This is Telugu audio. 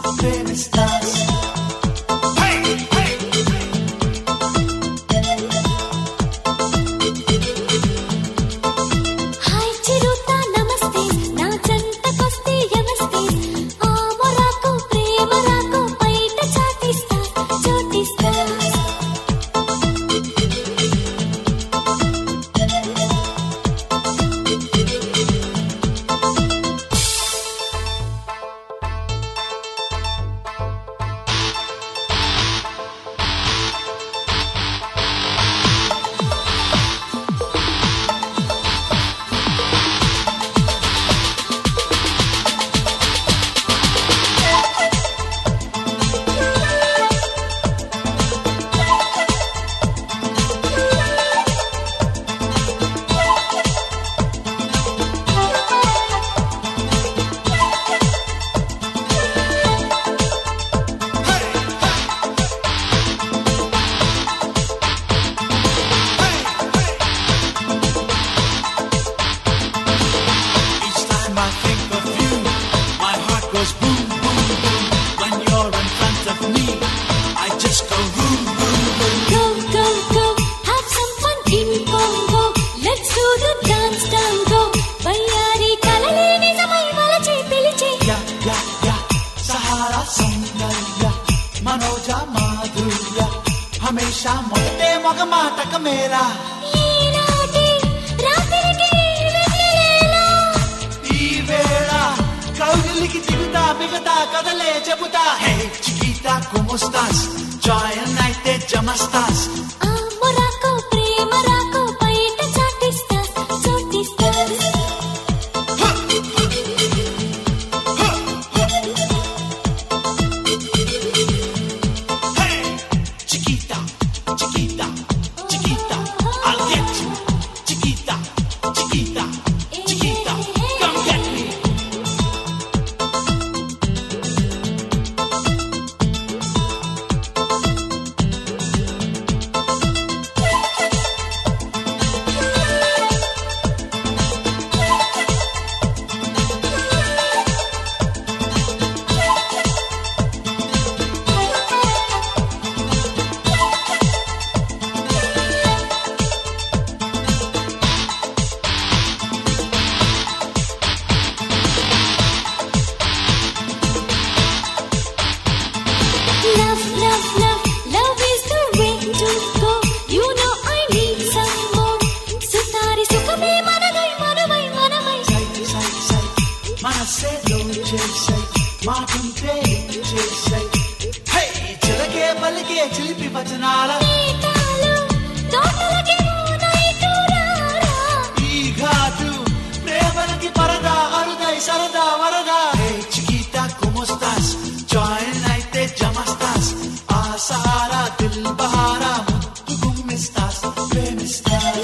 ప్రేమిస్తాస్. హాయ్ చిరుతా నమస్తే నా జంటకొస్తే యమస్తే ఆమరాకు ప్రేమ రాకు బయట చాటిస్తా చోటిస్తా. Each time I think of you, my heart goes boom, boom, boom. When you're in front of me, I just go boom, boom, boom. Go go go have some fun in Congo. Let's do the dance tango. వయ్యారి కలలే నిజమై వలచే పిలిచే. యా యా యా సహారా సౌందర్య మనోజ మాధుర్య హమేషా మొదటే మగ మాటక మేరా. ఈనాటి రాత్రికి వెన్నెలేలా. ఈ వేళ కౌగిలికి దిగుతా మిగతా కదలే చెబుతా. హే చికితా కుముస్తాస్ జాయన్ అయితే జమస్తాస్. ఆమరాకు ప్రేమ రాకు బయట చాటిస్తా చోటిస్తా. Hey chiquita chiquita chiquita I'll get you. Chiquita chiquita chiquita come get me. Love love love love is the way to go. You know I need some more. Sutari సుఖమే మనదై మనమై మనమై. సై సై సై మనసే లో చేసై మాటుంటే చేసై. హే చిలకే పలికే చిలిపి వచనాల నీటాలు తోటలకి నైటు రారా. ఈ ఘాటు ప్రేమలకి పరదా అరుదై సరదా వరదా. హే చికితా కుముస్తాస్ జాయిన్ అయితే జమస్తాస్. ఆ సహారా దిల్ బహారా ముద్దు గుమ్మిస్తాస్ ప్రేమిస్తాస్.